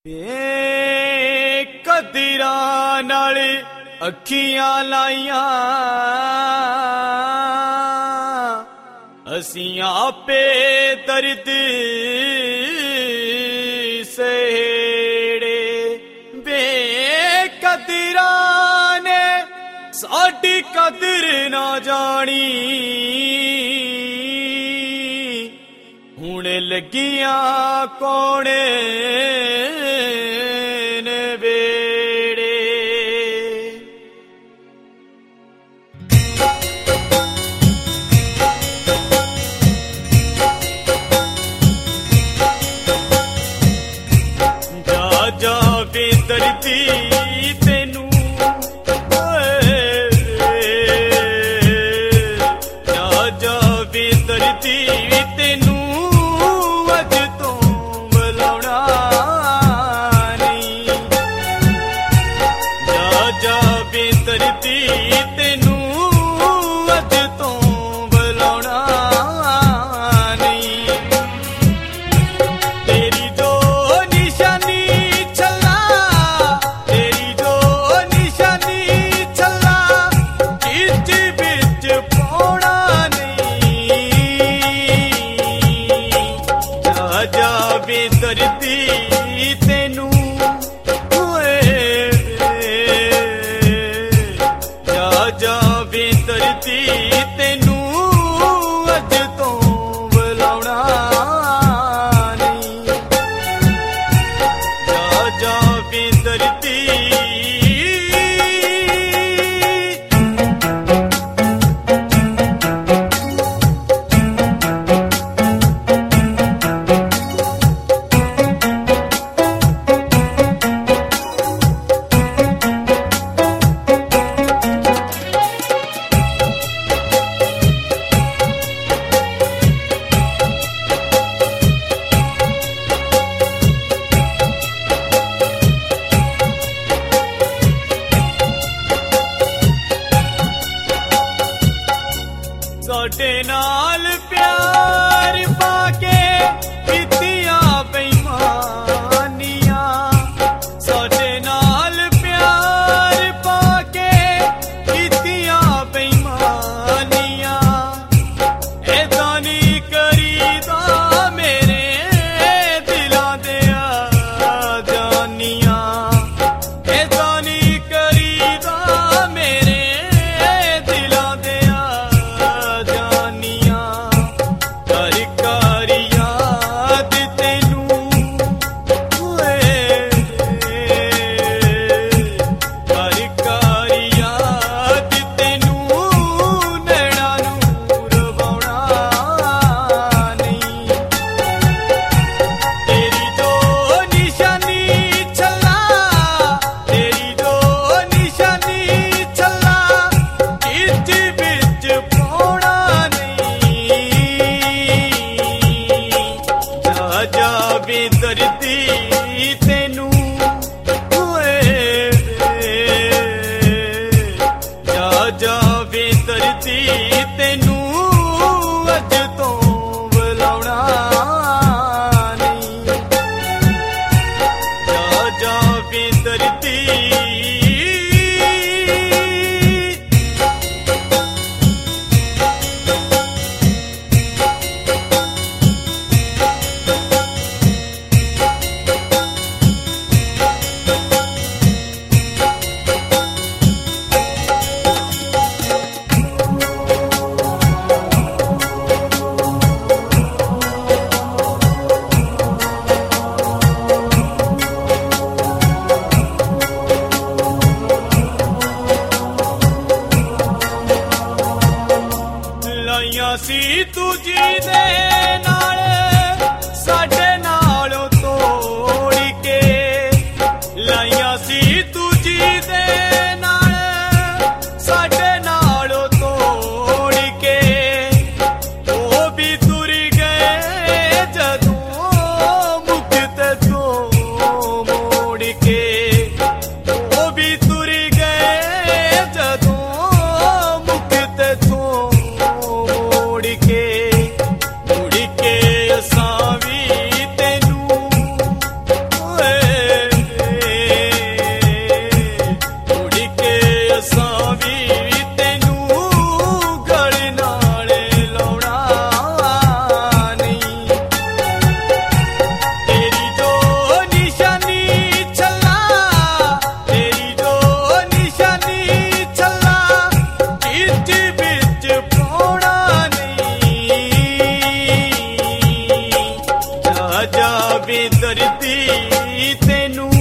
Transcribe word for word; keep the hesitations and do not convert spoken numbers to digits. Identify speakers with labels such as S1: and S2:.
S1: ਏ ਕਦਰਾਂ ਨਾਲ ਅੱਖੀਆਂ ਲਾਈਆਂ ਅਸੀਂ ਆਪੇ ਦਰਦ ਸਹੇੜੇ ਬੇਕਦਰਾਂ ਨੇ ਸਾਡੀ ਕਦਰ ਨਾ ਜਾਣੀ ਹੁਣ ਲੱਗੀਆਂ ਕੋਣੇ ਦਰਦੀ ਤੈਨੂੰ ਜਾ ਜਾਵੇ ਦਰਦੀ ਤੈਨੂੰ ਅੱਜ ਤੋਂ ਬੁਲਾਉਣਾ ਨਹੀਂ ਜਾ ਜਾਵੇ ਦਰਦੀ ਤੈਨੂੰ ਅੱਜ ਤੋਂ ਬੁਲਾਉਣਾ ਨਹੀਂ ਤੇਰੀ ਜੋ ਨਿਸ਼ਾਨੀ ਦਰਦੀ ਤੈਨੂੰ ਜਾ ਜਾਵੇ ਦਰਦੀ ਤੈਨੂੰ ਅੱਜ ਤੋਂ ਬੁਲਾਉਣਾ ਨਹੀਂ ਜਾ ਜਾਵੇ ਦਰਦੀ ਸਾਡੇ ਨਾਲ ਪਿਆਰ ਪਾ ਕੇ ਕੀਤੀਆਂ ਬੇਈਮਾਨੀਆਂ ਸਾਡੇ ਨਾਲ ਪਿਆਰ ਪਾ ਕੇ ਕੀਤੀਆਂ ਬੇਈਮਾਨੀਆਂ ਏਦਾਂ ਨਹੀਂ ਕਰੀਦਾ ਮੇਰੇ ਦਿਲਾਂ ਦੇ ਜਾਨੀਆਂ ਏਦਾਂ ਨਹੀਂ ਕਰੀਦਾ ਮੇਰੇ ਦਿਲਾਂ ਦੇ ਜਾਵੇ ਦਰਦੀ ਤੈਨੂੰ ਜਾ ਜਾਵੇ ਦਰਦੀ ਤੈਨੂੰ ਅੱਜ ਤੋਂ ਬੁਲਾਉਣਾ ਨਹੀਂ ਜਾ ਜਾਵੇ ਦਰਦੀ ਜਾਵੇ ਦਰਦੀ ਤੈਨੂੰ